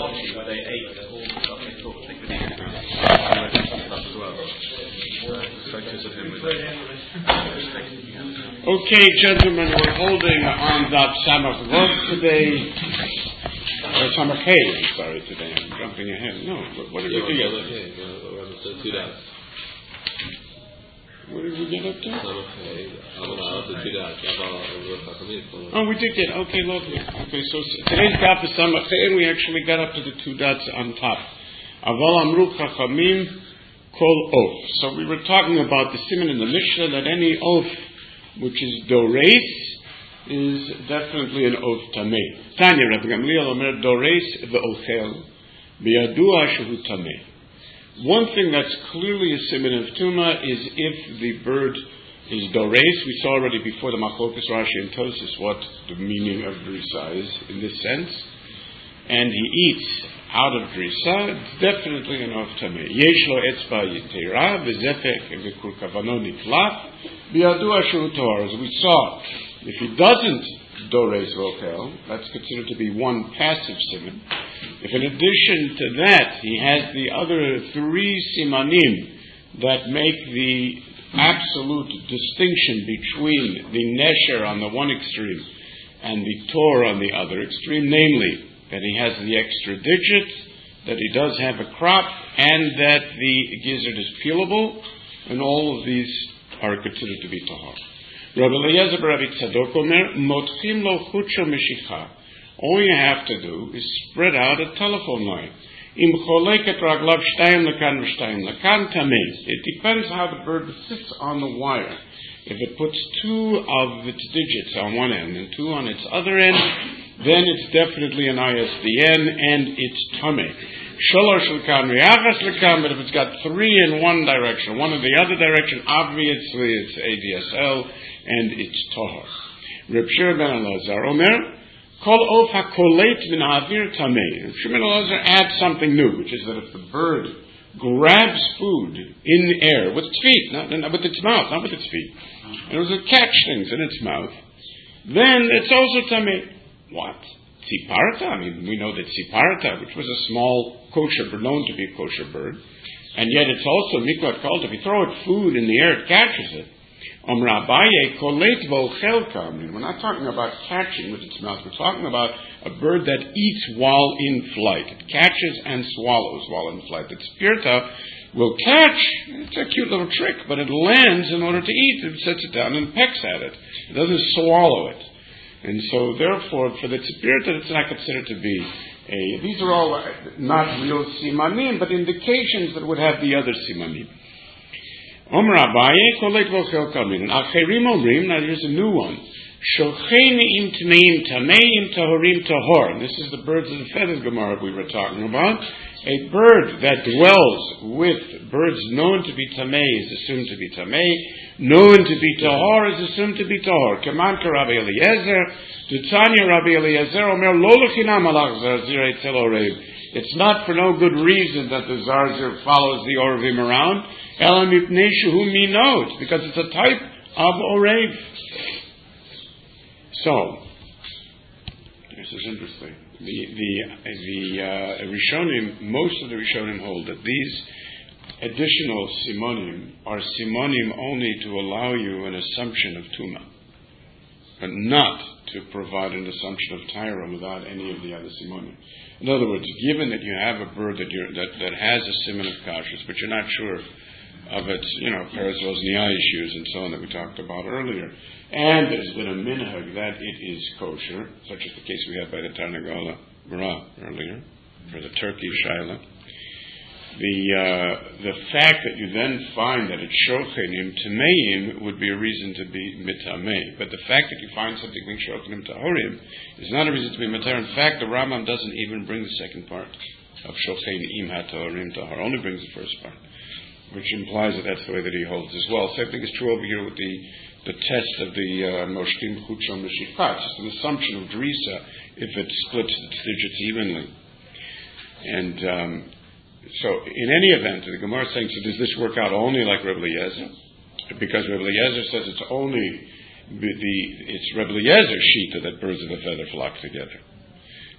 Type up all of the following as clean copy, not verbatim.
party where they ate all the stuff they thought they could eat. Stuff as well. Photos of him with Okay, gentlemen, we're holding on that Samach Vov today. Samach Hey, I'm sorry, today. I'm jumping ahead. No, what did we do yesterday? What did we get up to? Oh, we did get, okay, lovely. Okay, so today's daf is Samach Hey, and we actually got up to the two dots on top. Aval Amru Chachamim Kol Oaf. So we were talking about the siman in the Mishnah that any oaf which is doreis is definitely an oaf tamei. Tanya Rabbi Gamliel Omer doreis ve'ochel biyadua shehu tamei. One thing that's clearly a siman of tuma is if the bird is doreis. We saw already before the Machlokas Rashi and Tosas what the meaning of drisa is in this sense, and he eats out of drisa, it's definitely an oaf tamei. Yesh lo etzba yitera v'zefek v'kur kavano nitlaf biyadua shehu tohar. As we saw, if he doesn't doreis vokel, that's considered to be one passive siman. If in addition to that he has the other three simanim that make the absolute distinction between the nesher on the one extreme and the tor on the other extreme, namely that he has the extra digit, that he does have a crop, and that the gizzard is peelable, and all of these are considered to be tahar. Rabbi Eliezer Rabbi Tzadok Omer, motchim lo chutsho meshicha. All you have to do is spread out a telephone line. Im choleket raglav shtayim lekan v'shtayim lekan tamei. It depends how the bird sits on the wire. If it puts two of its digits on one end and two on its other end, then it's definitely an ISDN and it's tamei. Sholosh lekan v'yachas lekan, but if it's got three in one direction, one in the other direction, obviously it's ADSL and it's tahar. Reb Shimon ben Elazar Omer, Kol of hakolet min ha'avir tamei. Reb Shimon ben Elazar adds something new, which is that if the bird grabs food in the air with its feet, not with its mouth, not with its feet, and it was to catch things in its mouth, then it's also tamei. What? Tziparta? I mean, we know that Tziparta, which was a small kosher bird, known to be a kosher bird, and yet it's also mikvat called, if you throw it food in the air, it catches it. Abaye kolet vo'chelka. I mean, we're not talking about catching with its mouth. We're talking about a bird that eats while in flight. It catches and swallows while in flight. The Tzipirta will catch. It's a cute little trick, but it lands in order to eat. It sits it down and pecks at it. It doesn't swallow it. And so, therefore, for the Tzipirta, it's not considered to be a... These are all not real simanim, but indications that would have the other simanim. Omer Abaye, kolet vochel kamin. And Acherim Omrim, now here's a new one. Shocheni im tmeim tameim tahorim tahor. This is the birds of the feathers Gemara we were talking about. A bird that dwells with birds known to be tamei is assumed to be tamei. Known to be tahor is assumed to be tahor. Kaman ka Rabbi Eliezer, Dutzanya Rabbi Eliezer Omer lo lechinam alach zarzir etzel orev. It's not for no good reason that the zarzir follows the orevim around. Elam mipnei shehu minot, because it's a type of orev. So, this is interesting. The Rishonim, most of the Rishonim hold that these additional simonim are simonim only to allow you an assumption of tuma, but not to provide an assumption of tyra without any of the other simonim. In other words, given that you have a bird that has a simon of kashrus, but you're not sure of its, parasol issues and so on that we talked about earlier, and there's been a minhag that it is kosher, such as the case we had by the Tarnagola Bara earlier, for the turkey shaila. The fact that you then find that it's shochenim tameim would be a reason to be mitamei. But the fact that you find something being shochenim tahorim is not a reason to be mitar. In fact, the Rambam doesn't even bring the second part of shochenim hatahorim tahor, only brings the first part, which implies that that's the way that he holds as well. Same thing is true over here with the test of the moshkim chutzon meshicha. It's just an assumption of drisa if it splits its digits evenly. And so, in any event, the Gemara is saying, so does this work out only like Rebbe Eliezer? Because Rebbe Eliezer says it's only it's Rebbe Eliezer's shita that birds of a feather flock together.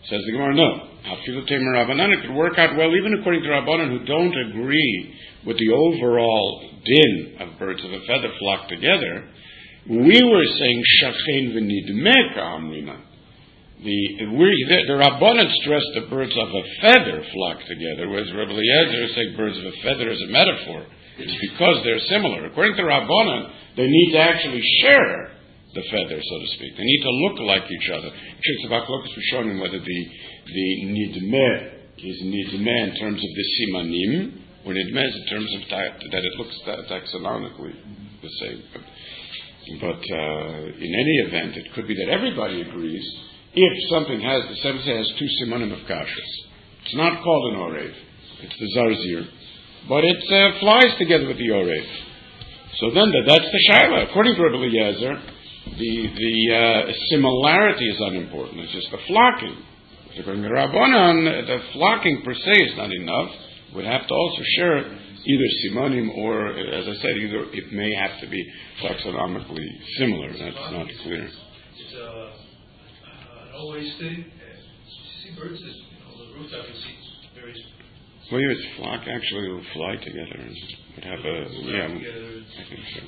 Says the Gemara, no. It could work out well even according to Rabbanan who don't agree with the overall din of birds of a feather flock together. We were saying shachein v'nidmeh ka'amrina. The Rabbanan stressed the birds of a feather flock together, whereas Rabbi Eliezer said birds of a feather as a metaphor. It's because they're similar. According to Rabbanan, they need to actually share the feather, so to speak. They need to look like each other. We're showing whether the nidmeh is nidmeh in terms of the simanim, or nidmeh is in terms of that it looks taxonomically the same. But in any event, it could be that everybody agrees if something has, the Sefer has two simanim of kashrus. It's not called an orev. It's the zarzir. But it flies together with the orev. So then that's the shaila. According to Rabbi Eliezer, the similarity is unimportant. It's just the flocking. According to Rabbanan, the flocking per se is not enough. Would have to also share either simanim or, as I said, either it may have to be taxonomically similar. That's not clear. It's an always thing. You see birds, the rooftop you see very. Well, it's flock. Actually, it will fly together and would have a I think so.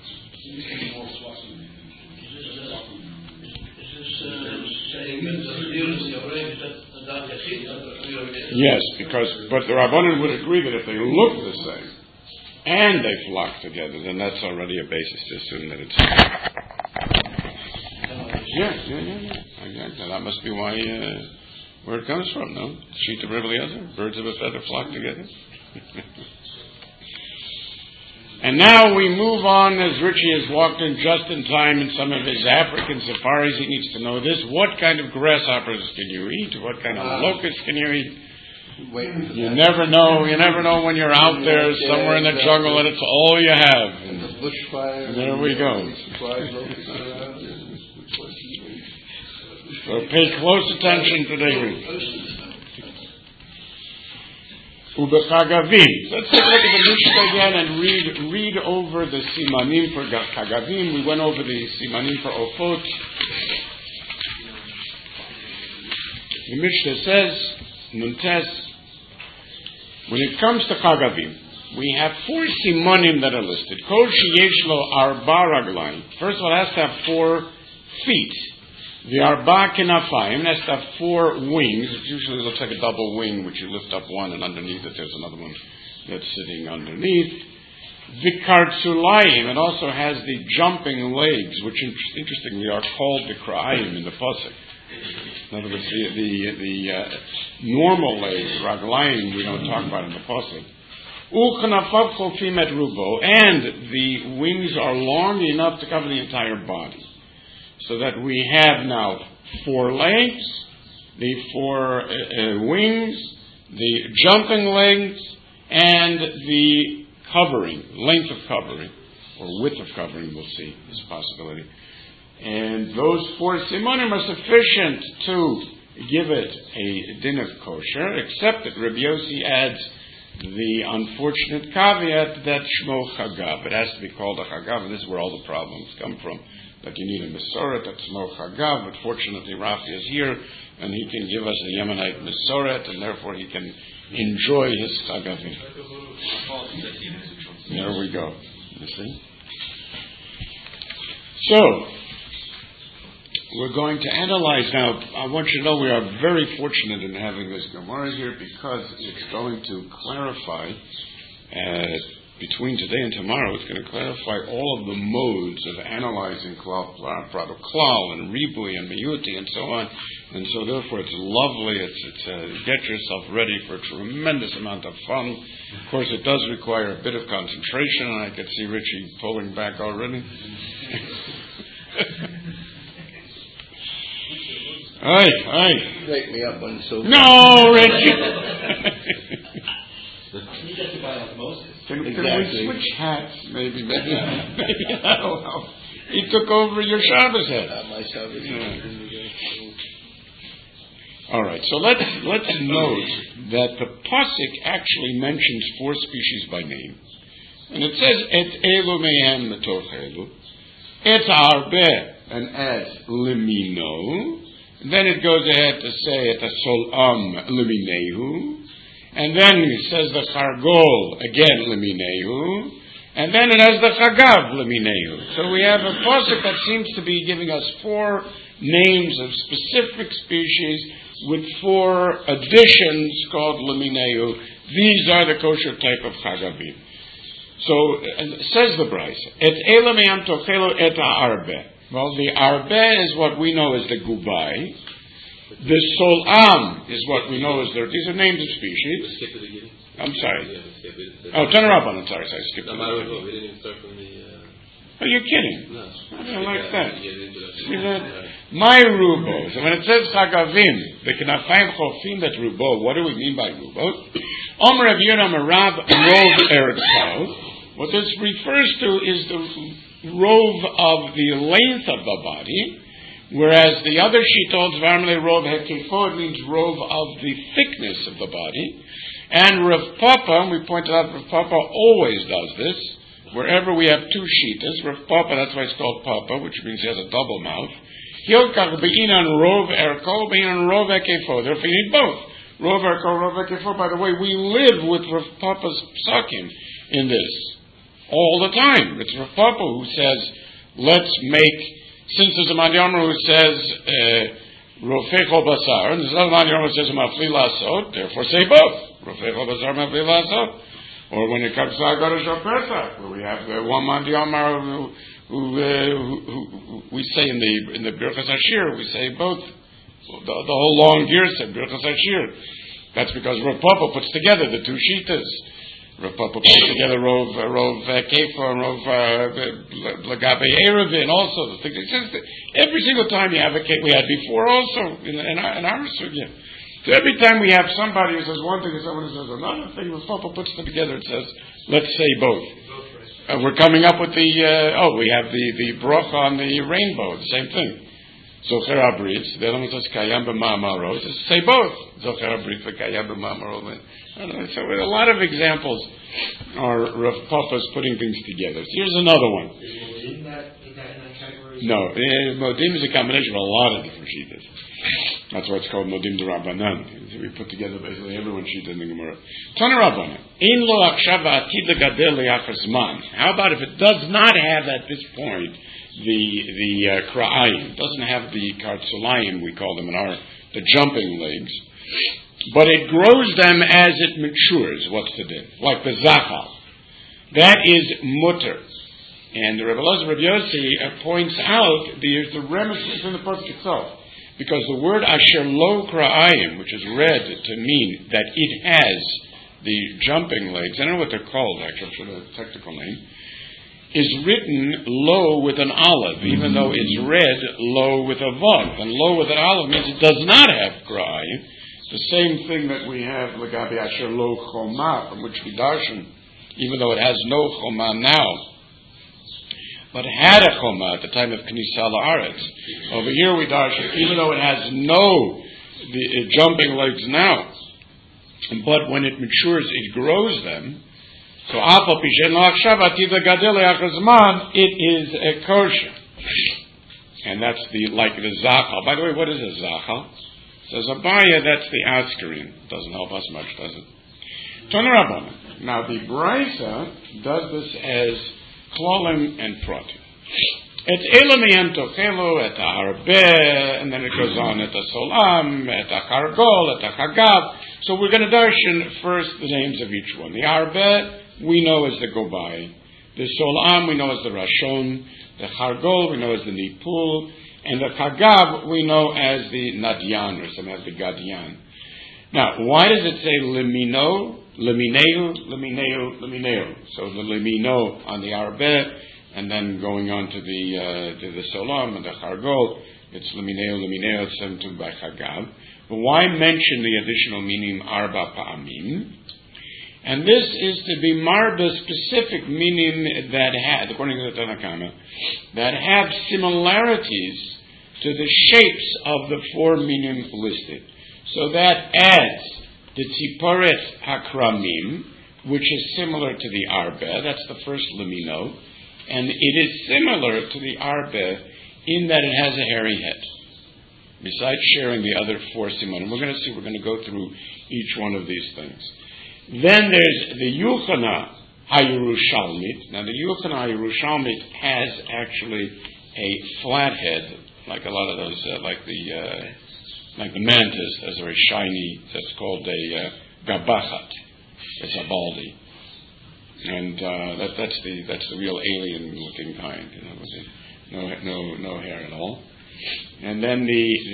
Yes, but the Rabbanan would agree that if they look the same and they flock together, then that's already a basis to assume that it's. Yeah. That must be why where it comes from, no? Sheet of Rebbe Eliezer, birds of a feather flock together. And now we move on as Richie has walked in just in time in some of his African safaris. He needs to know this. What kind of grasshoppers can you eat? What kind of locusts can you eat? You never know. You never know when you're out there somewhere in the jungle and it's all you have. And the bushfire. And there we go. So pay close attention today. Ubechagavim. Let's take a look at the Mishnah again and read over the simanim for Chagavim. We went over the simanim for Ofot. The Mishnah says, Nuntes, when it comes to Chagavim, we have 4 simanim that are listed. Kol sheyesh lo arba raglayim. First of all, it has to have 4 feet. The arba kenafayim has to have 4 wings. It usually looks like a double wing, which you lift up one, and underneath it there's another one that's sitting underneath. Vikartzulayim, it also has the jumping legs, which interestingly are called the kra'ayim in the pasuk. In other words, the normal legs, raglayim, we don't talk about in the pasuk. U'chanafav chofim et rubo, and the wings are long enough to cover the entire body. So that we have now 4 legs, the 4 wings, the jumping legs, and the covering, length of covering, or width of covering, we'll see, is a possibility. And those 4 simanim are sufficient to give it a din of kosher, except that Rabbi Yossi adds the unfortunate caveat that shmo chagav. It has to be called a chagav, and this is where all the problems come from. That you need a Mesoret, that's Shmo Chagav, but fortunately Rafi is here, and he can give us a Yemenite Mesoret, and therefore he can enjoy his Chagavim. There we go. You see? So, we're going to analyze now. I want you to know we are very fortunate in having this Gemara here because it's going to clarify between today and tomorrow, it's going to clarify all of the modes of analyzing klal and ribui and miyuti and so on. And so, therefore, it's lovely. It's get yourself ready for a tremendous amount of fun. Of course, it does require a bit of concentration, and I could see Richie pulling back already. Aye. Wake me up on the sofa. No, Richie. You get to buy osmosis. Can we switch hats? Maybe that'll help. He took over your Shabbos hat. My Shabbos hat. All right, so let's note that the pasuk actually mentions 4 species by name, and it says et elu mehem metoch elu, et arbe and et limino, Then it goes ahead to say at the Solam Leminehu. And then it says the Chargol again Leminehu. And then it has the Chagav Leminehu. So we have a pasuk that seems to be giving us 4 names of specific species with 4 additions called Leminehu. These are the kosher type of Chagavim. So, says the Bryce, Et Elameyam Tochelo Et Arbe. Well, the Arbe is what we know as the Gubai. The Solam is what we know as these are names of species. I'm sorry. Oh, turn her up on it. Sorry, I skipped it. We didn't even start from the... Are you kidding? No. I don't like that. See that? My Rubo. So when it says Chagavim, the Kenafayim Chofim that Rubo, what do we mean by Rubo? Omer Rav Yeram Rav Rov Eretzel. What this refers to is the rove of the length of the body, whereas the other Shittot, Varmele Rov Hekefo, it means rove of the thickness of the body. And Rav Papa, we pointed out Rav Papa always does this. Wherever we have 2 Shittas, Rav Papa, that's why it's called Papa, which means he has a double mouth. Hilkach Be'inan Rov Erko, Be'inan Rov Hekefo. Therefore you need both. Rov Erko, Rov Hekefo. By the way, we live with Rav Papa's psakim in this all the time. It's Rav Papa who says, let's make, since there's a Man Yomer who says, Rofecho Basar, and there's another Man Yomer who says, Mafli Lasot, therefore say both. Rofecho Basar, Mafli Lasot. Or when it comes to Haggadah Shal Pesach, where we have one Man Yomer who we say in the Birchas Hashir, we say both. The whole long gear said Birchas Hashir. That's because Rav Papa puts together the 2 Shittas. Rav Papa puts together Rov Kefa and Rov Lagabe Erevin also. It's just every single time you have a case, we had before also in our sugya. So every time we have somebody who says one thing and someone who says another thing, Rav Papa puts them together and says, let's say both. We're coming up with we have the bracha on the rainbow, the same thing. Zocher HaBrit, the other one says Kayam B'Ma'amaro, say both. Zocher HaBrit v'Kayam B'Ma'amaro. So with a lot of examples are Rav Papa's putting things together. So here's another one. Is Modim in that category? No, Modim is a combination of a lot of different Shittas. That's why it's called Modim D'Rabbanan. We put together basically everyone's Shitta in the Gemara. Tana Rabbanan. Ein lo achshav atid legadel le'achar zman. How about if it does not have at this point the kra'ayim, doesn't have the kartzulayim, we call them the jumping legs, but it grows them as it matures. What's the din? Like the zachal. That is mutter. And the Rebbe Elazar Rav Yossi points out the remedy in the pasuk itself. Because the word asher lo kra'ayim, which is read to mean that it has the jumping legs, I don't know what they're called actually, I'm sure the technical name, is written lo with an olive, even though it's read lo with a vav. And lo with an olive means it does not have kra'ayim. The same thing that we have legabi asher lo choma, from which we darshan, even though it has no choma now, but had a choma at the time of Knisa La'aretz. Over here we darshan, even though it has the jumping legs now, but when it matures, it grows them. So it is a kosher. And that's like the zachal. By the way, what is a zachal? Says Abaya, that's the askarin. Doesn't help us much, does it? Tanarabana. Now the Brisa does this as klolim and pratim. Et elamiyam tochelo, et ha'arbe, and then it goes on, et ha'solam, et ha'kargol, et ha'chagav. So we're going to darshan first the names of each one. The arbe we know as the gobai. The solam we know as the rashon. The chargol we know as the nipul. And the chagav we know as the nadyan, or some as the gadyan. Now, why does it say lemino, lemineu, lemineu, lemineu? So the lemino on the arbe, and then going on to the solam and the chargol, it's lemineu, lemineu, it's sent to by chagav. But why mention the additional meaning arba pa'amim? And this is to be marba specific meaning that have, according to the Tanna Kama, that have similarities to the shapes of the 4 meaning listed. So that adds the tziporet hakramim, which is similar to the arbe, that's the first lemino, and it is similar to the arbe in that it has a hairy head. besides sharing the other 4 simanim. We're going to go through each one of these things. Then there's the Yuchana HaYerushalmit. Now, the Yuchana HaYerushalmit has actually a flat head, like a lot of those, like the mantis, that's very shiny. That's called a gabachat. It's a baldi, and that's the real alien-looking kind, with no hair at all. And then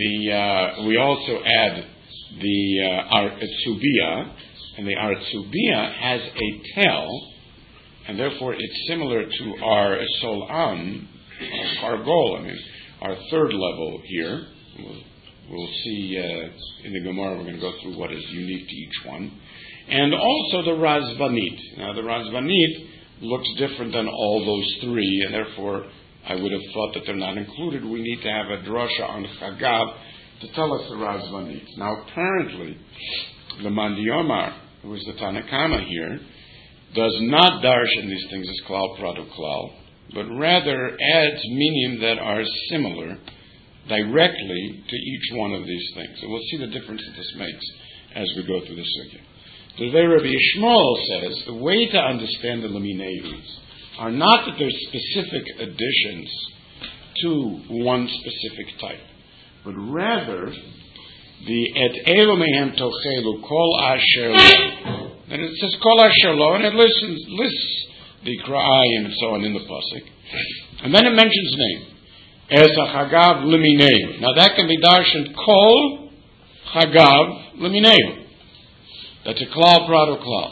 we also add the Artsubia, and the Artsubia has a tail, and therefore it's similar to our Solam, our Kargol, our third level here. We'll see in the Gemara, we're going to go through what is unique to each one. And also the Razvanit. Now the Razvanit looks different than all those 3, and therefore I would have thought that they're not included. We need to have a drasha on Chagav to tell us the Razvanit. Now apparently, the Mandiyomar, who is the Tanakama here, does not darshan these things as klal prado klal, but rather adds minim that are similar directly to each one of these things. So we'll see the difference that this makes as we go through the sugya. The way Rabbi Yishmael says, the way to understand the Laminevus are not that there's specific additions to one specific type, but rather the et elu mehem tochelu kol asher lo. And it says kol asher lo, and it lists the kra'ayim and so on in the pasuk, and then it mentions name. Es chagav lemineu. Now that can be darshan kol chagav lemineu. That's a klal prado klal.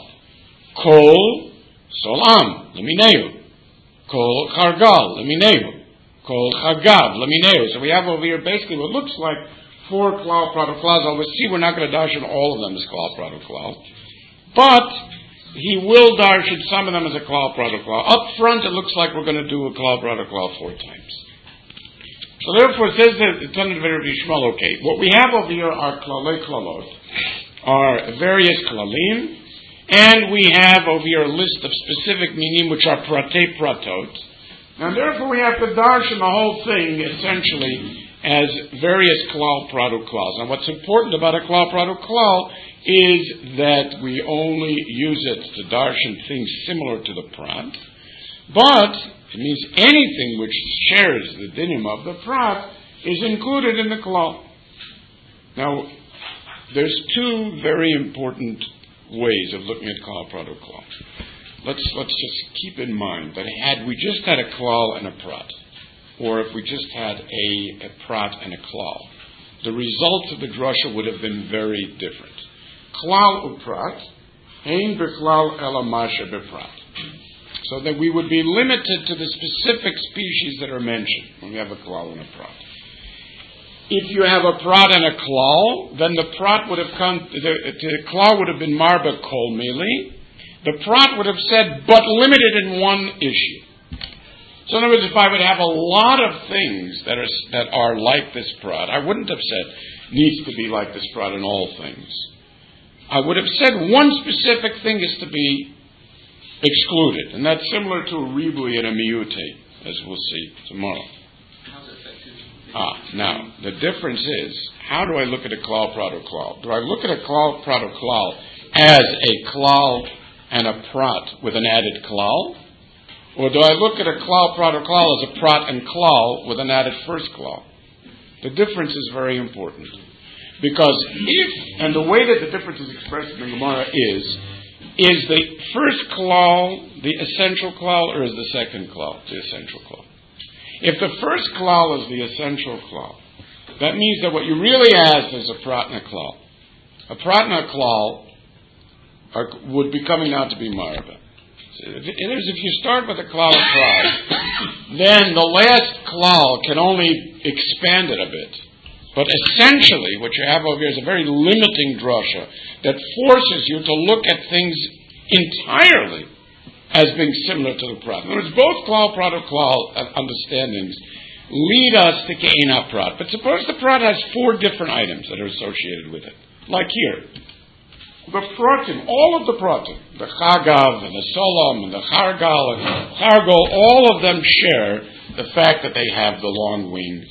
Kol solam lemineu. Kol chargal lemineu. Kol chagav lemineu. So we have over here basically what looks like 4 klal prado klals. We'll see we're not going to darshan all of them as klal prado klal, but he will darshan some of them as a klal prado klal. Up front, it looks like we're going to do a klal prado klal 4 times. So therefore, it says that it's under the Rabbi Yishmael. Okay, what we have over here are klalei klalot, are various klalim, and we have over here a list of specific minim which are prate pratot. And therefore, we have to darshan the whole thing essentially as various klal prado klals. Now, what's important about a klal prado klal is that we only use it to darshan things similar to the prat, but it means anything which shares the dinim of the prat is included in the klal. Now, there's 2 very important ways of looking at klal prado klal. Let's just keep in mind that had we just had a klal and a prat, or if we just had a prat and a klal, the results of the drasha would have been very different. Klal uprat, ein beklal ela masha beprat. So that we would be limited to the specific species that are mentioned when we have a klal and a prat. If you have a prat and a klal, then the prat would have come, the klal would have been marba kol mili. The prat would have said, but limited in one issue. So in other words, if I would have a lot of things that are like this prat, I wouldn't have said, needs to be like this prat in all things. I would have said one specific thing is to be excluded, and that's similar to a ribui and a miyute, as we'll see tomorrow. Now, the difference is, how do I look at a klal prado klal? Do I look at a klal prado klal as a klal and a prat with an added klal? Or do I look at a klal prado klal as a prat and klal with an added first klal? The difference is very important. Because and the way that the difference is expressed in the Gemara is the first klal the essential klal, or is the second klal the essential klal? If the first klal is the essential klal, that means that what you really ask is a prat and a klal. A prat and a klal would be coming out to be marba. If you start with a klal and prat, then the last klal can only expand it a bit. But essentially, what you have over here is a very limiting drasha that forces you to look at things entirely as being similar to the prat. In other words, both klal, prat, or klal understandings lead us to ke'ena prat. But suppose the prat has 4 different items that are associated with it. Like here. The pratim, all of the pratim, the chagav and the solam and the chargal and chargol, all of them share the fact that they have the long wings.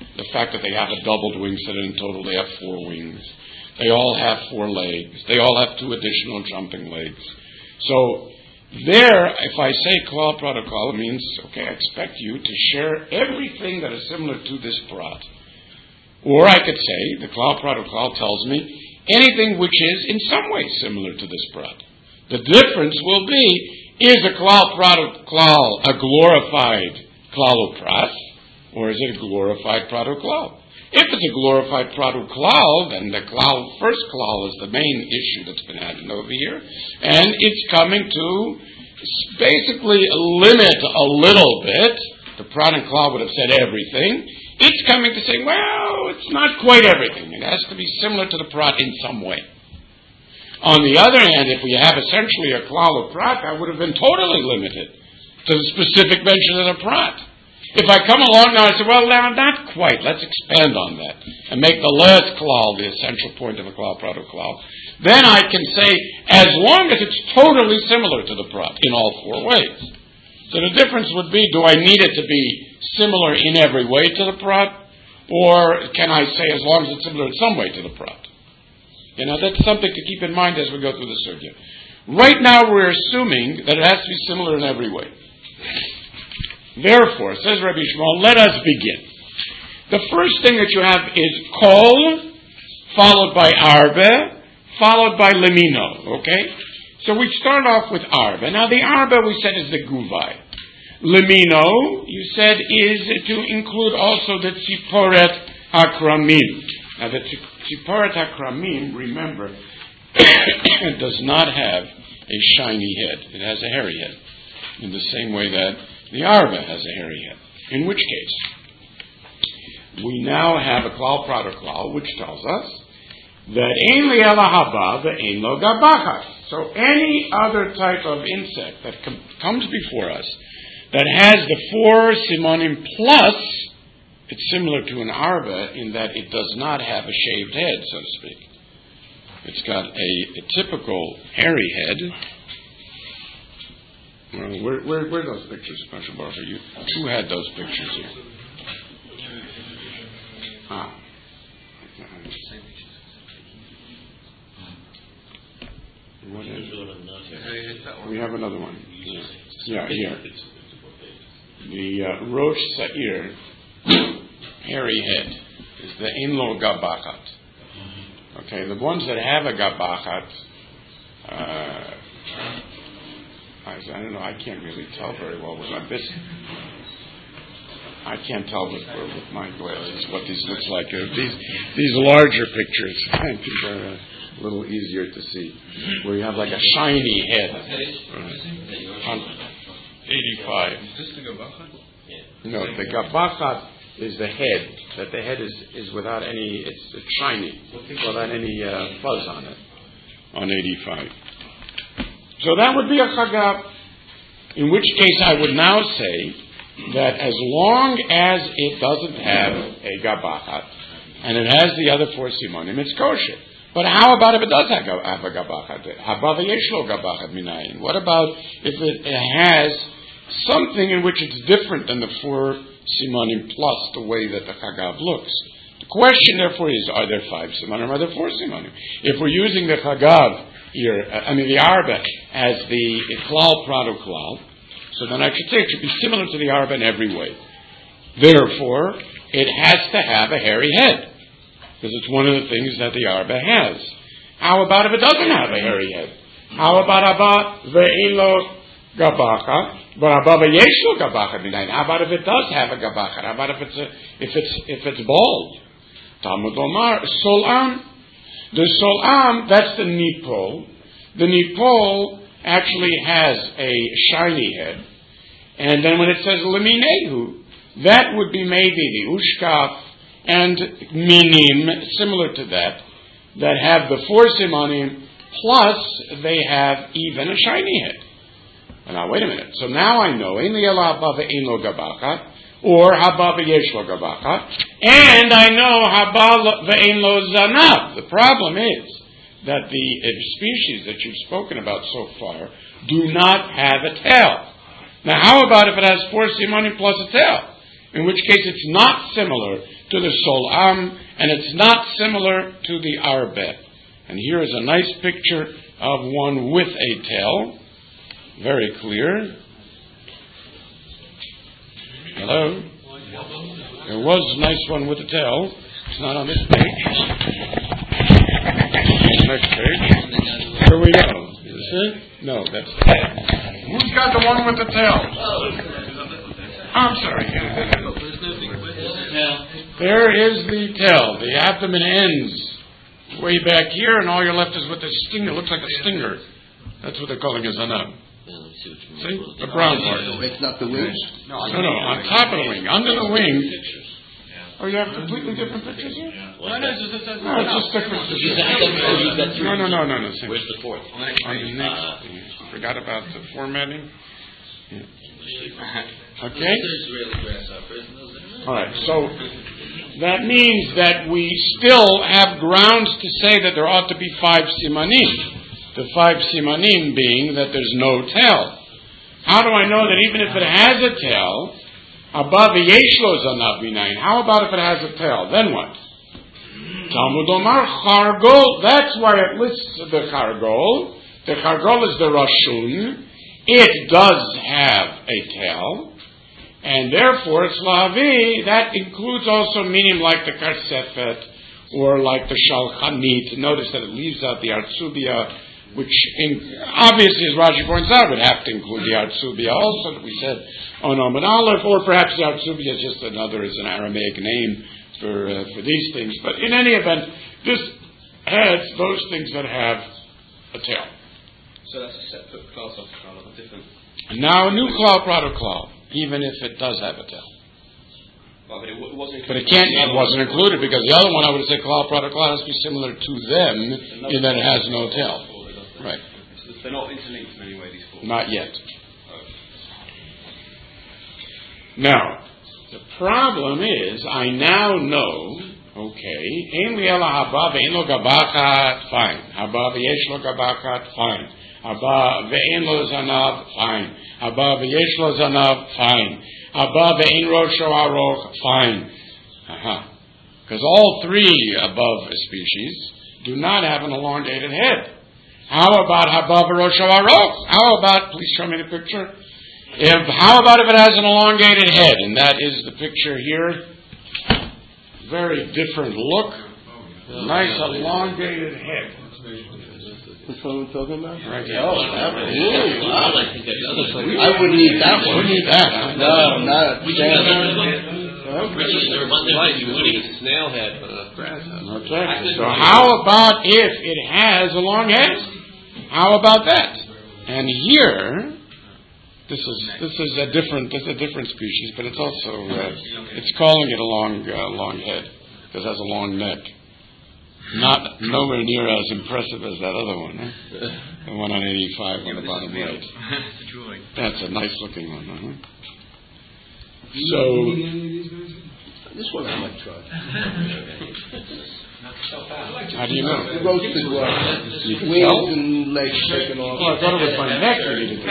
the fact that they have a doubled wing so that in total they have 4 wings. They all have 4 legs. They all have 2 additional jumping legs. So there, if I say klal prat klal, it means, okay, I expect you to share everything that is similar to this prat. Or I could say, the klal prat klal tells me anything which is in some way similar to this prat. The difference will be, is a klal prat klal a glorified klal prat, or is it a glorified prat klal? If it's a glorified prat klal, then the first klal is the main issue that's been added over here, and it's coming to basically limit a little bit. The prat and klal would have said everything. It's coming to say, well, it's not quite everything. It has to be similar to the prat in some way. On the other hand, if we have essentially a klal of prat, that would have been totally limited to the specific mention of the prat. If I come along now and say, well, now, not quite, let's expand on that and make the last klal the essential point of a klal prat of klal, then I can say, as long as it's totally similar to the prat in all 4 ways. So the difference would be, do I need it to be similar in every way to the prat, or can I say as long as it's similar in some way to the prat? That's something to keep in mind as we go through the sugya. Right now we're assuming that it has to be similar in every way. Therefore, says Rabbi Shmuel, let us begin. The first thing that you have is kol, followed by arba, followed by lemino, okay? So we start off with arba. Now the arba, we said, is the guvai. Lemino, you said, is to include also the tziporet hakramim. Now the tziporet hakramim, remember, does not have a shiny head. It has a hairy head. In the same way that the arba has a hairy head. In which case, we now have a klal prat klal, which tells us that ein li ela haba ve'ein lo gabachat. So any other type of insect that comes before us that has the 4 simonim plus, it's similar to an arba in that it does not have a shaved head, so to speak. It's got a typical hairy head. Well, where are those pictures, Pasha Baruch? Who had those pictures here? What is it? We have another one. Yeah, here. The Rosh Sa'ir, hairy head, is the Inlo Gabachat. Okay, the ones that have a Gabachat, I don't know, I can't really tell very well with this. I can't tell with my glasses what these looks like. These larger pictures, I think are a little easier to see, where you have like a shiny head. On 85. Is this the gabachat? No, the gabachat is the head. That the head is without any, it's shiny, without any fuzz on it. On 85. So that would be a chagab. In which case I would now say that as long as it doesn't have a gabachat, and it has the other 4 simonim, it's kosher. But how about if it does have a gabachat? Habava yeshlo gabachat minayin. What about if it has something in which it's different than the 4 simonim plus the way that the chagav looks? The question, therefore, is: are there 5 simonim or are there 4 simonim? If we're using the chagav here, the arba as the klal prat klal, so then I should say it should be similar to the arba in every way. Therefore, it has to have a hairy head, because it's one of the things that the arba has. How about if it doesn't have a hairy head? How about abba ve'ilo gabacha, but abba ve'yeshlo gabacha minayin? How about if it does have a gabacha? How about if it's bald? Talmud Omar solam. The solam, that's the nipol. The nipol actually has a shiny head. And then when it says leminehu, that would be maybe the ushkaf and minim, similar to that have the 4 simonim, plus they have even a shiny head. And now, wait a minute. So now I know, in the haba ve'ein lo gabachat, or haba ve'yeshlo gabachat, and I know haba ve'ein lo zanav. The problem is that the species that you've spoken about so far do not have a tail. Now, how about if it has 4 simonim plus a tail? in which case it's not similar to the Sol Am, and it's not similar to the Arbe. And here is a nice picture of one with a tail. Very clear. Hello? There was a nice one with a tail. It's not on this page. Next page. Here we go. Is this it? No, that's the head. Who's got the one with the tail? I'm sorry. There is the tail. The abdomen ends way back here, and all you're left is with the stinger. It looks like a stinger. That's what they're calling a zanab. See? The brown part. It's not the wings? No, on top of the wing. Under the wing. Oh, you have completely different pictures here? No, it's just different pictures. No. Where's the fourth? Underneath. Forgot about the formatting. Okay? All right, so that means that we still have grounds to say that there ought to be 5 simanim. The 5 simanim being that there's no tail. How do I know that even if it has a tail, above yesh lo zanav minayin? How about if it has a tail? Then what? Talmud Omar chargol. That's why it lists the chargol. The chargol is the rashun. It does have a tail, and therefore it's lahavi. That includes also meaning like the karsefet or like the shalchanit. Notice that it leaves out the artsubia, which obviously, as Rashi points out, would have to include the artsubia also that we said on Amud Aleph, or perhaps the artsubia is just another, is an Aramaic name for these things. But in any event, this has those things that have a tail. So that's a separate class of klal, a different. Now a new klal, product klal, even if it does have a tail. Well, but it wasn't. But it wasn't included because the other one I would say klal, product klal has to be similar to them in that it has no tail. Right. So they're not interlinked in any way, these four? Not yet. Now, the problem is, I now know, okay, ein li ela haba ve'en lo gabachat, fine. Haba ve'yesh lo gabachat, fine. Haba ve'en lo zanav, fine. Haba ve'yesh lo zanav, fine. Haba ve'en rosho aroch, fine. Because all 3 above species do not have an elongated head. How about Haba v'Rosho Aroch? How about, please show me the picture. How about if it has an elongated head? And that is the picture here. Very different look. Nice elongated head. Which one are we talking about? Right here. Oh, that one. Ooh, wow. I wouldn't eat that one. Wouldn't eat that. No, not You would eat a snail head, but a grasshopper. Okay. So how about if it has a long head? How about that? And here, this is a different species, but it's also it's calling it a long head because it has a long neck. Nowhere near as impressive as that other one, huh? The one on 85 on the bottom right. It's a drawing. That's a nice looking one, huh? So, this one I might try. how do you know? The roasted wings and legs taken off. Oh, I thought it was my neck you needed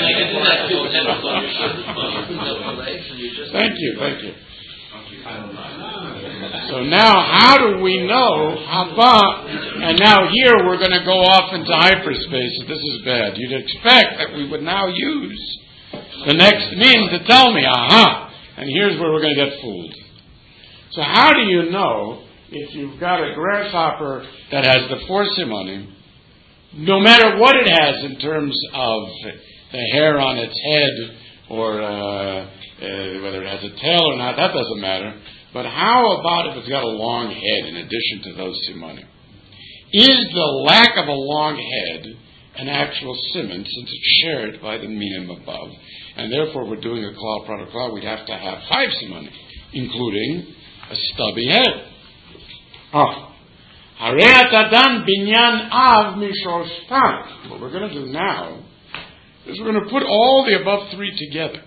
to. Thank you. So now, how do we know Haba? And now here we're going to go off into hyperspace. This is bad. You'd expect that we would now use the next min to tell me, and here's where we're going to get fooled. So how do you know if you've got a grasshopper that has the 4 simanim, no matter what it has in terms of the hair on its head or whether it has a tail or not, that doesn't matter. But how about if it's got a long head in addition to those simanim? Is the lack of a long head an actual siman since it's shared by the minim above? And therefore we're doing a klal product klal, we'd have to have 5 simanim, including a stubby head. Hareat adam binyan av mishoshtan. What we're going to do now is we're going to put all the above 3 together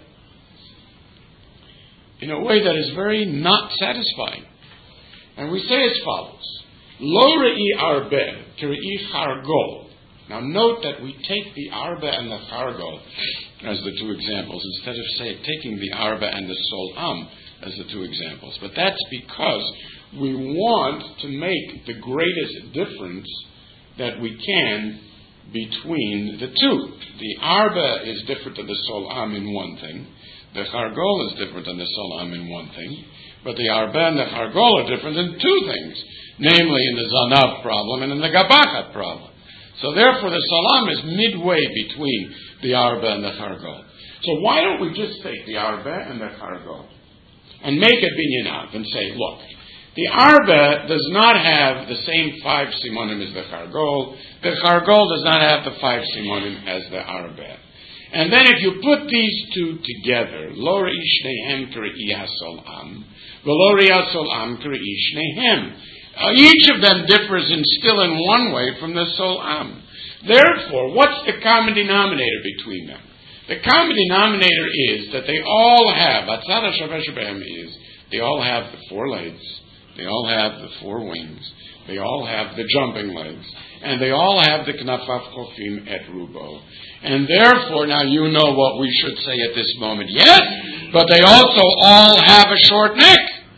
in a way that is very not satisfying. And we say as follows. Lo re'i arbe, re'i chargol. Now note that we take the arbe and the chargol as the 2 examples instead of taking the arbe and the sol am as the two examples. But that's because we want to make the greatest difference that we can between the two. The arba is different than the solam in one thing. The chargol is different than the solam in one thing. But the arba and the chargol are different in two things, namely in the zanav problem and in the gabachat problem. So therefore the salam is midway between the arba and the chargol. So why don't we just take the arba and the chargol and make it binyanav and say, look, the arba does not have the same 5 simonim as the chargol. The chargol does not have the 5 simonim as the arba. And then if you put these two together, lo reish nehem k're'i hasolam, v'lo re'i hasolam k're'i shnehem. Each of them differs still in one way from the solam. Therefore, what's the common denominator between them? The common denominator is that they all have, atzad hashavesh b'hem is, they all have the 4 legs, they all have the 4 wings, they all have the jumping legs, and they all have the knafav chofim et rubo. And therefore, now you know what we should say at this moment, yes, but they also all have a short neck.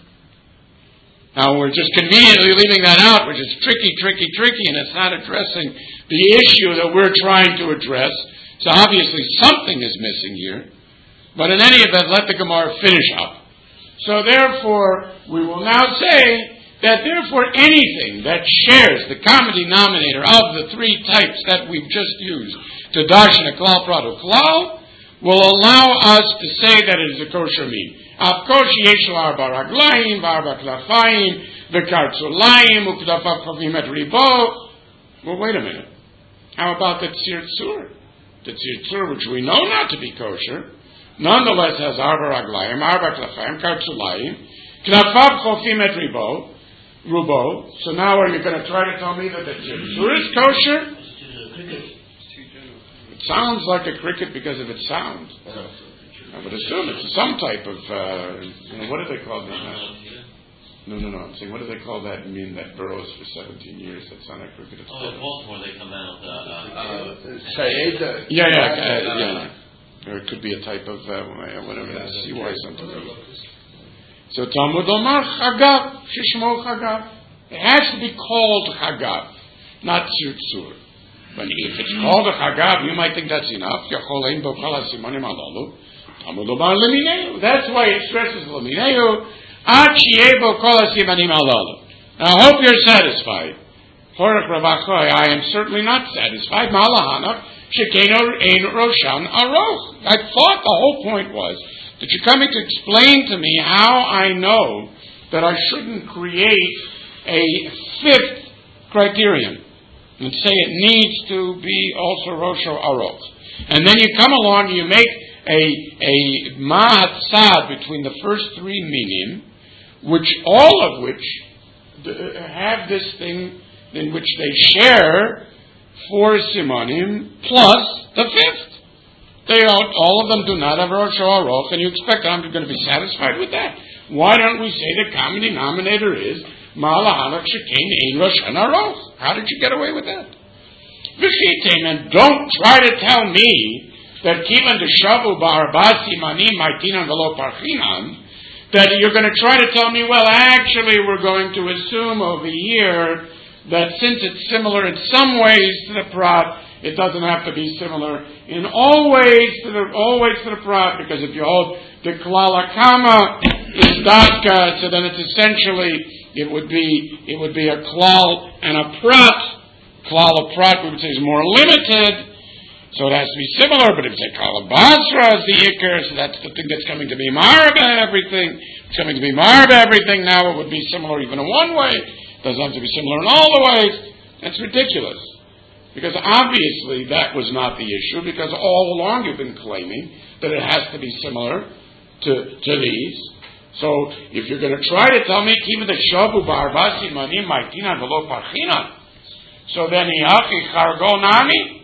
Now we're just conveniently leaving that out, which is tricky, and it's not addressing the issue that we're trying to address. So obviously something is missing here. But in any event, let the Gemara finish up. So therefore, we will now say that therefore anything that shares the common denominator of the 3 types that we've just used, to darshan a klal prado klal, will allow us to say that it is a kosher meat. Afkosh yeshlo arba raglayim, v'arba klafayim, v'kartzulayim, u'kdafav chavim et ribo. Well, wait a minute. How about the tzir tzur? The tzir tzur, which we know not to be kosher, nonetheless has arba raglayim, arba klafayim, kartzulayim, kdafav chavim et rubo. So now are you going to try to tell me that the tzir tzur is kosher? It sounds like a cricket because of its sound. I would assume it's some type of, what do they call that? No. I'm saying, what do they call that mean that burrows for 17 years? That's not a cricket. In Baltimore they come out. Yeah. Or it could be a type of, whatever that is, CY something. So Talmud Omar Chagav, Shishmo Chagav. It has to be called Chagav, not Tzur. But if it's called a Chagav, you might think that's enough. Yacholein bo kol hasimonim alalu. That's why it stresses Lamineu. Now I hope you're satisfied. I am certainly not satisfied. I thought the whole point was that you're coming to explain to me how I know that I shouldn't create a 5th criterion and say it needs to be also Rosho Aroch. And then you come along and you make a ma'atzad between the first 3 minim, all of which have this thing in which they share 4 simonim plus the 5th. All of them do not have Rosh Aroch, and you expect I'm going to be satisfied with that. Why don't we say the common denominator is Ma'alahanach Shekein Ein Rosh Aroch? How did you get away with that? And don't try to tell me that kivan deshavu ba'arbasi manim ma'itinan v'lo parchinan, that you're going to try to tell me, well, actually we're going to assume over here that since it's similar in some ways to the prat, it doesn't have to be similar in all ways to the prat, because if you hold the klalakama is daska, so then it's essentially it would be a klal and a prat. Klal of prat we would say is more limited. So it has to be similar, but if it's a Kala Basra is the Iker, so that's the thing that's coming to be Marba everything. It's coming to be Marba everything now, it would be similar even in one way. It doesn't have to be similar in all the ways. That's ridiculous. Because obviously that was not the issue, because all along you've been claiming that it has to be similar to these. So if you're going to try to tell me, Kiva the Shabu Barbasi Manim Maitina Velo Parchina, so then Iachi Chargo Nami,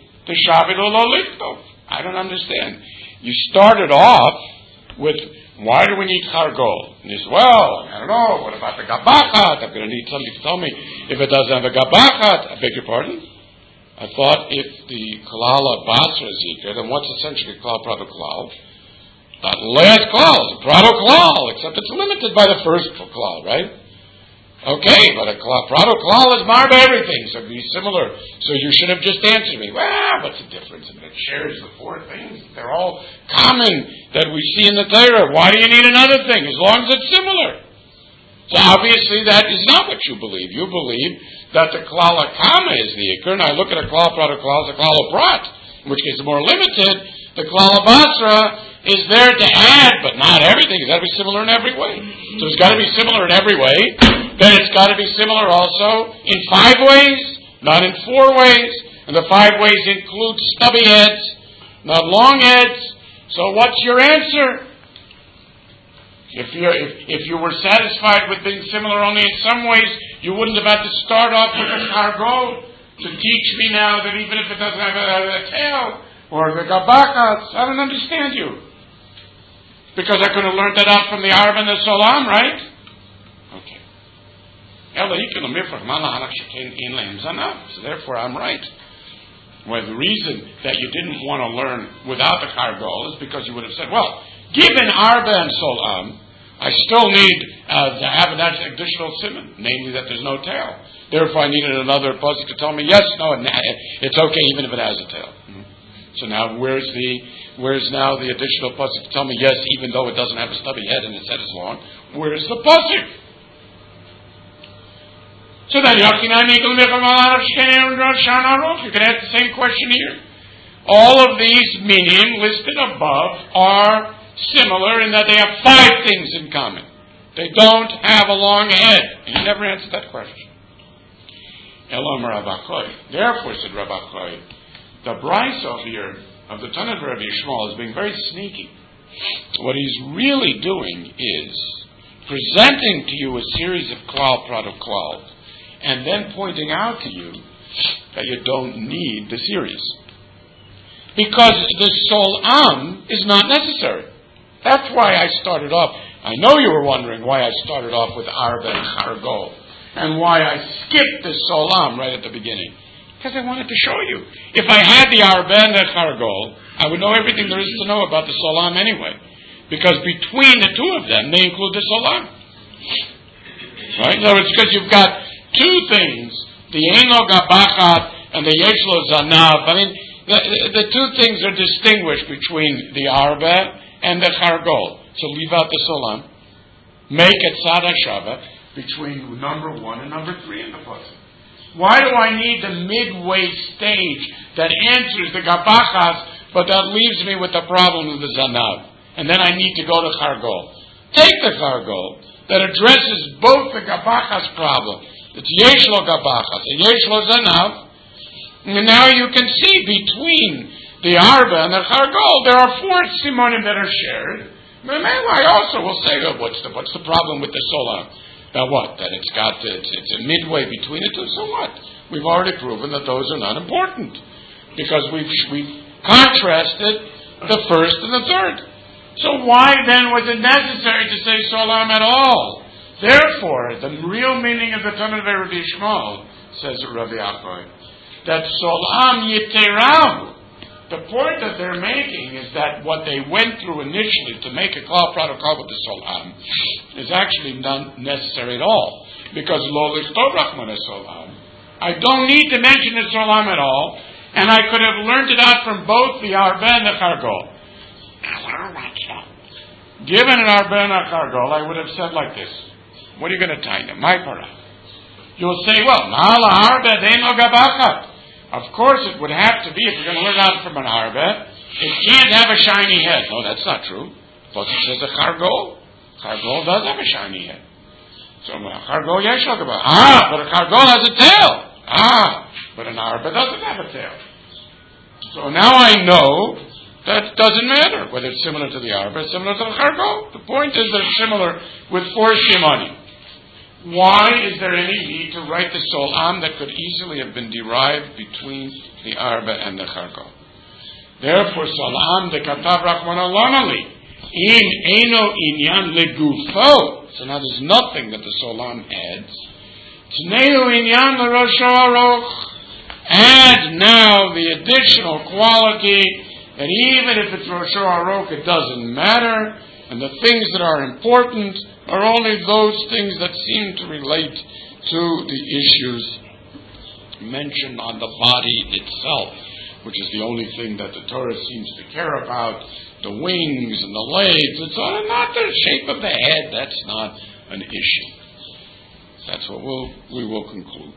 I don't understand. You started off with, why do we need chargol? And he says, well, I don't know, what about the gabachat? I'm going to need somebody to tell me if it doesn't have a gabachat. I beg your pardon? I thought if the kalala basra is equal, then what's essentially klal prado klal? That last klal is a Prado klal, except it's limited by the first klal, right? Okay, but a Prado klal is marba everything, so it'd be similar. So you should have just answered me. Well, what's the difference? I mean, it shares the four things. They're all common that we see in the Torah. Why do you need another thing? As long as it's similar. So obviously that is not what you believe. You believe that the klal kama is the ikr, and I look at a klal Prado klal as a klal prat, in which case it's more limited. The klal basra is there to add, but not everything. It's got to be similar in every way. So it's got to be similar in every way. Then it's got to be similar also in 5 ways, not in 4 ways. And the 5 ways include stubby heads, not long heads. So what's your answer? If you were satisfied with being similar only in some ways, you wouldn't have had to start off with a cargo to teach me now that even if it doesn't have a tail, or the gabachas, I don't understand you. Because I could have learned that out from the Arab and the Solam, right? Okay. So therefore I'm right. Well, the reason that you didn't want to learn without the Kargol is because you would have said, well, given Arba and Solam, I still need to have an additional simon, namely that there's no tail. Therefore I needed another pasuk to tell me, yes, no, it's okay even if it has a tail. So now where's now the additional pasuk to tell me, yes, even though it doesn't have a stubby head and its head is long, where's the pasuk? So then you can ask the same question here. All of these minim listed above are similar in that they have 5 things in common. They don't have a long head. And you never answered that question. Elam Rabachoi. Therefore, said Rabachoi, the Brisa here of the Tanna of Rabbi Yishmael is being very sneaky. What he's really doing is presenting to you a series of klal Prado klal, and then pointing out to you that you don't need the series. Because the Solam is not necessary. That's why I started off. I know you were wondering why I started off with Arba and Chargol, and why I skipped the Solam right at the beginning. Because I wanted to show you. If I had the Arba and the Chargol, I would know everything there is to know about the Solam anyway. Because between the 2 of them, they include the Solam. Right? In other words, because you've got 2 things, the Eno Gabachat and the Yeshlo Zanav. I mean, the 2 things are distinguished between the Arba and the Chargol. So leave out the Solam. Make it Sada Shava between number 1 and number 3 in the pasuk. Why do I need the midway stage that answers the Gabachas, but that leaves me with the problem of the Zanav? And then I need to go to Chargol. Take the Chargol that addresses both the Gabachas problem. It's Yeshlo Gabachas and Yeshlo Zanav. And now you can see between the Arba and the Chargol, there are 4 simonim that are shared. But I also will say, what's the problem with the Solam? Now what? That it's a midway between the 2. So what? We've already proven that those are not important because we've contrasted the first and the third. So why then was it necessary to say Solam at all? Therefore, the real meaning of the Tanna of Rabbi Yishmael, says Rabbi Achoi, that Solam Yiterahu. The point that they're making is that what they went through initially to make a klal protocol with the Solam is actually not necessary at all. Because Lo Lichtov Rachman Solam, I don't need to mention the Solam at all, and I could have learned it out from both the Arba and the Chargol. Given an Arba and a Chargol, I would have said like this. What are you going to tie them? My para. You'll say, well, Na'ala Arba Deino Gabachat. Of course it would have to be, if you're going to learn out from an Arba, it can't have a shiny head. No, that's not true. Plus it says a Chargol. Chargol does have a shiny head. So Chargol Yeshlo Gabachat. But a Chargol has a tail. But an Arba doesn't have a tail. So now I know that it doesn't matter whether it's similar to the Arba, similar to the Chargol. The point is that it's similar with 4 Shimonim. Why is there any need to write the Solam that could easily have been derived between the Arba and the Chargol? Therefore, Solam de Katav Rachmana Lonali in Eno Inyan Legufo. So now there's nothing that the Solam adds. Tneu Inyan LeRosho Aroch. Add now the additional quality that even if it's Rosh Hashanah, it doesn't matter, and the things that are important are only those things that seem to relate to the issues mentioned on the body itself, which is the only thing that the Torah seems to care about, the wings and the legs, and so on, not the shape of the head. That's not an issue. That's what we will conclude.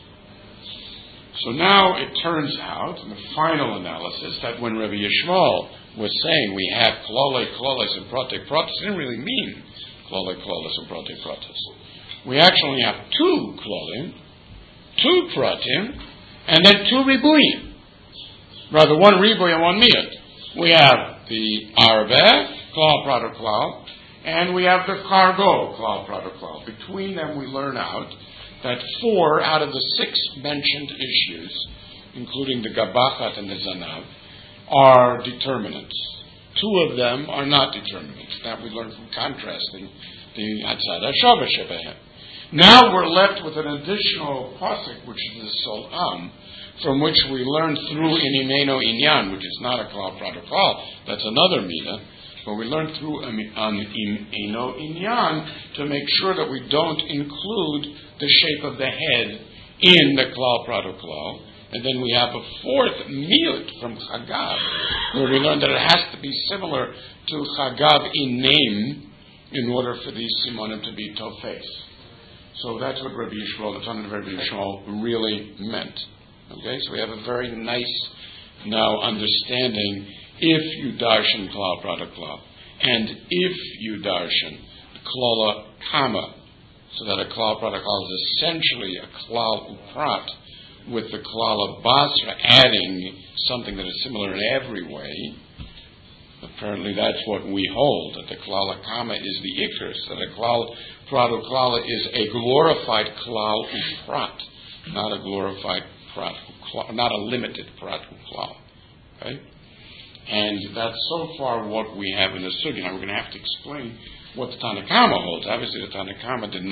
So now it turns out, in the final analysis, that when Rabbi Yishmael was saying we have kloles and prote protos, he didn't really mean kloles and prote protos. We actually have two klolim, two pratim, and then two ribuyim. Rather, one ribuy and one miyut. We have the arveh, klal prato klal, and we have the kargo, klal prato klal. Between them we learn out that 4 out of the 6 mentioned issues, including the gabachat and the zanav, are determinants. 2 of them are not determinants. That we learn from contrasting the Hatzad HaShavah Shebehem. Now we're left with an additional pasuk, which is the Solam, from which we learn through Inimeno Inyan, which is not a klal prato klal, that's another midah, but we learn through Inimeno Inyan to make sure that we don't include the shape of the head in the klal prato klal. And then we have a 4th miyut from Chagav, where we learn that it has to be similar to Chagav in name in order for these simonim to be tofes. So that's what Rabbi Yishmael, the son of Rabbi Yishmael, really meant. Okay, so we have a very nice now understanding if you darshan klal prato klal, and if you darshan klala kama, so that a klal prato klal is essentially a klal uprat with the klal basra adding something that is similar in every way. Apparently that's what we hold, that the klal kama is the ikr, so that a klal prato klal is a glorified klal uprat, not a glorified prat, not a limited prat klal. Okay? And that's so far what we have in the sugya. Now we're going to have to explain what the Tanna Kama holds. Obviously the Tanna Kama did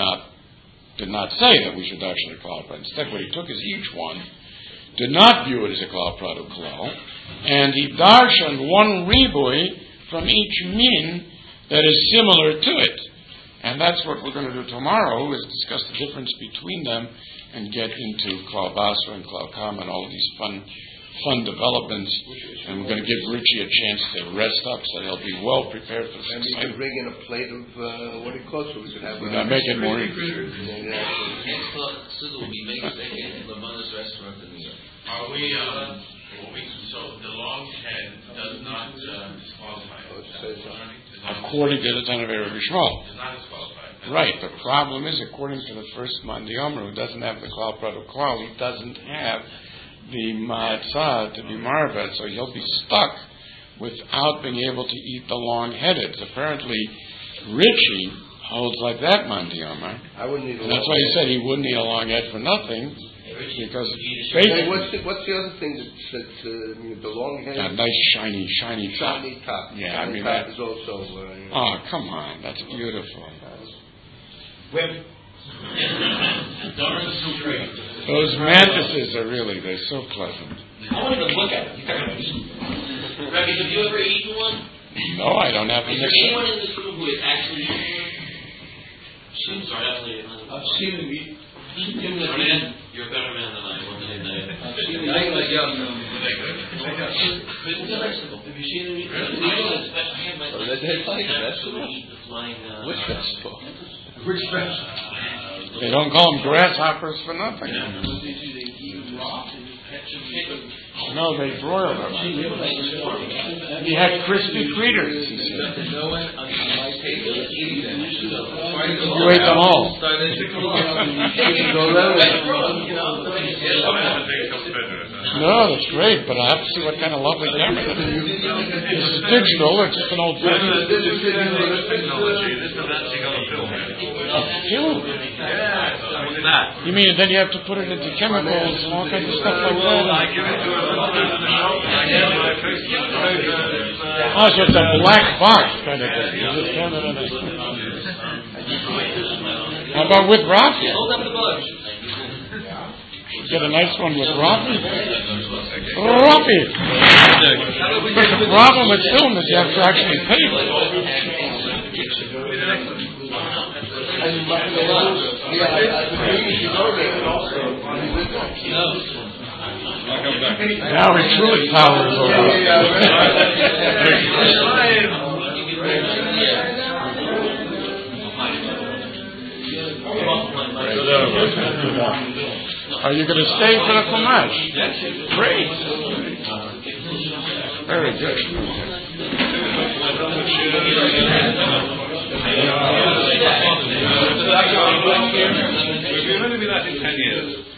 not say that we should darshan a klal prat. Instead what he took is each one did not view it as a klal prato klal, and he darshaned one ribuy from each min that is similar to it. And that's what we're going to do tomorrow, is discuss the difference between them and get into klal basra and klal kama and all of these fun developments. And we're going to give Richie a chance to rest up so he'll be well prepared for this. And we can bring in a plate of what do you call it, so we can have. We're going to make it more interesting. Next Suda will be May 2nd in Lamana's restaurant in New York. So the long head does not disqualify. According to the Tanna of Rabbi Yishmael. Does not disqualify. Right. The problem is, according to the first Mandi Omer, who doesn't have the klal prato klal, he doesn't have the matzah to be marvet, so he'll be stuck without being able to eat the long-headed. Apparently, Richie holds like that Mandi Omer. I wouldn't eat. And that's why he said he wouldn't eat a long head for nothing. Because basically, what's the other thing that's the long head? That nice shiny top. Shiny top. Yeah, shiny I mean top that is also. Oh, come on, that's beautiful. Those mantises are they're so pleasant. I won't even look at it. Rabbi, have you ever eaten one? No, I don't have Is there anyone in this room who has actually eaten one? Seems definitely. I've seen him eat. You're a better man than I am. I've seen him eat. Have you seen him eat? I had my vegetable? Which vegetable? Which vegetable? They don't call them grasshoppers for nothing. No, they broil them. He had crispy fritters, he said. No one on my table is eating them. You ate them all. No, that's great, but I have to see what kind of lovely camera that is. This is digital, it's just an old video. You mean then you have to put it into chemicals and all kinds of stuff like that? Oh, so it's a black box kind of thing. How about with Rafi? Hold up the bush. Get a nice one with Rafi. Rafi! But the problem with film is you have to actually pay for it. Now he truly towers over. Are you going to stay for the Chumash? Great. Very good. We've been only been at it 10 years.